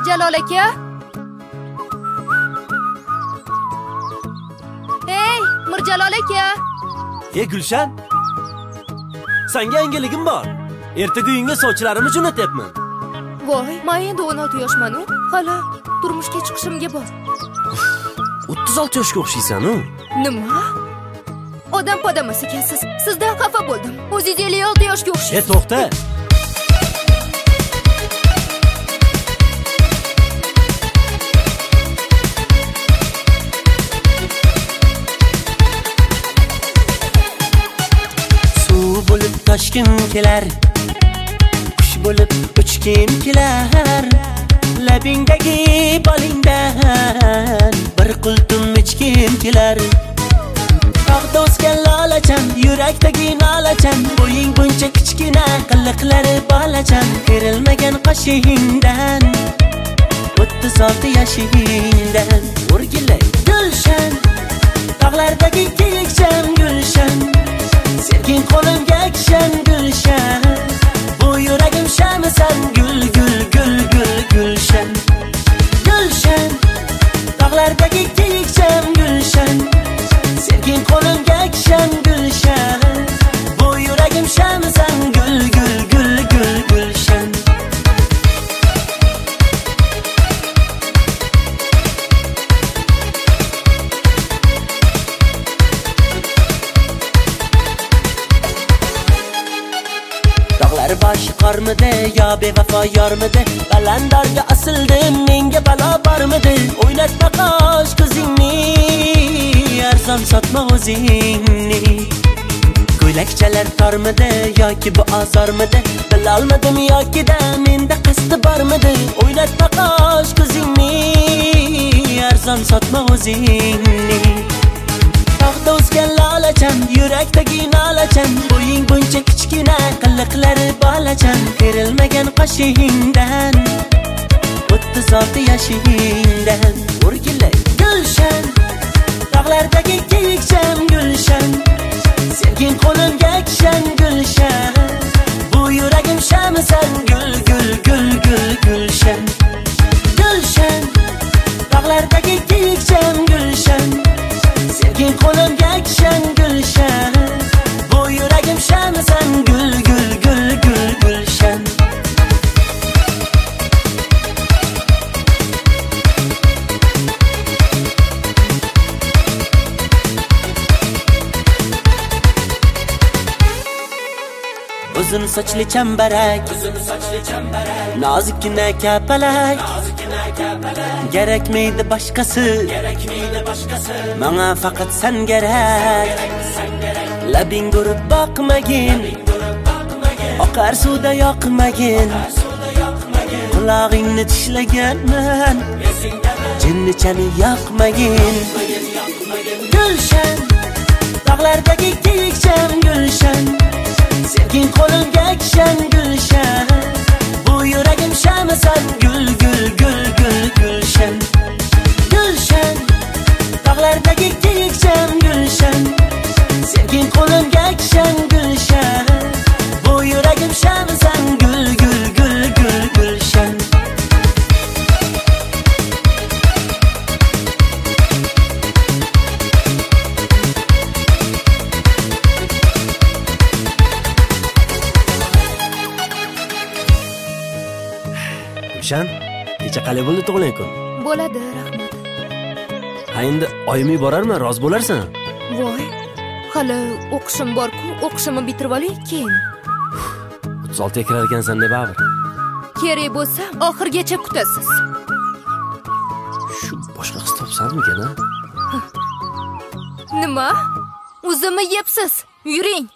Mirjalol aka. Hey, Mirjalol aka. Gulshan. Senga yangiligim bor. Ertaga uyingga sovchilarimni jo'natyapman. Voy, men endi 16 yoshman-ku. Hali turmushga chiqishimga bor. 36 yoshga o'xshaysan-ku. Nima? Odam podamas ekansiz. Sizdan xafa bo'ldim. O'zingiz 56 yoshga o'xshaysiz. To'xta. Bo'lib toshkim kelar, qush bo'lib uchkim kelar, labingdagi bolingdan bir qultum ichkim kelar. Tog'da o'sgan lolachan, yurakdagi nolachan, bo'ying buncha kichkina, qiliqlari bolachan, kerilmagan qoshingdan 36 yoshingdan o'rgilay Gulshan, tog'lardagi kiyikchan Gulshan, Sergin qo'limga kishan Gulshan, bu yuragim shamisan gul gul gul gul Gulshan. Gulshan, tog'lardagi kiyikchan Gulshan, Sergin qo'limga kishan Gulshan, bu yuragim shamisan gul gul gul gul Gulshan. Başı qarmidi, yo bevafo yormidi, balandorga osildim, menga balo bormidi? O'ynatma qosh ko'zingni, arzon sotma o'zingni. Ko'ylakchalar tormidi yoki bu ozormidi? Bilolmadim yoki-da menda qasdi bormidi? O'ynatma qosh ko'zingni, arzon sotma o'zingni. Tog'da o'sgan lolachan, yurakdagi nolachan, bo'ying buncha kichkina, qiliqlari bolachan, kerilmagan qoshingdan 36 yoshingdan o'rgilay Gulshan, tog'lardagi kiyikchan Gulshan, Sergin qo'limga kishan Gulshan, bu yuragim shamisan gul gul gul gul Gulshan. Gulshan, tog'lardagi kiyikchan Gulshan, Sergin qo'limga kishan Gulshan, bu yuragim shamisan gul gul gul gul Gulshan. Uzun sochli chambarak, nozikkina kapalak, kerakmaydi boshqasi, menga faqat sen kerak. Labing urib boqmagin, oqar suvda yoqmagin, qulog'ingni tishlaganman, jinnichani yoqmagin. Gulshan, tog'lardagi kiyikchan Gulshan, Sergin qo'limga kishan Gulshan, bu yuragim shamisan gul gul gul gul Gulshan. Gulshan, tog'lardagi kiyikchan Gulshan, Sergin qo'limga kishan Gulshan, bu yuragim shamisan gul gul gul gul Gulshan. Gulshan, kecha qalay bo'ldi tug'ilgan kun? Bo'ladi, rahmat. Ha endi oyim yuborarman, rozi bo'larsan? Voy, hali o'qishim bor-ku, o'qishimni bitirib olay keyin. 36 ga kirar ekansan deb baribir. Kerak bo'lsa, oxirgacha kutasiz. Shu boshqa qiz topsanmikan, ha? Nima? O'zimni yebsiz. Yuring.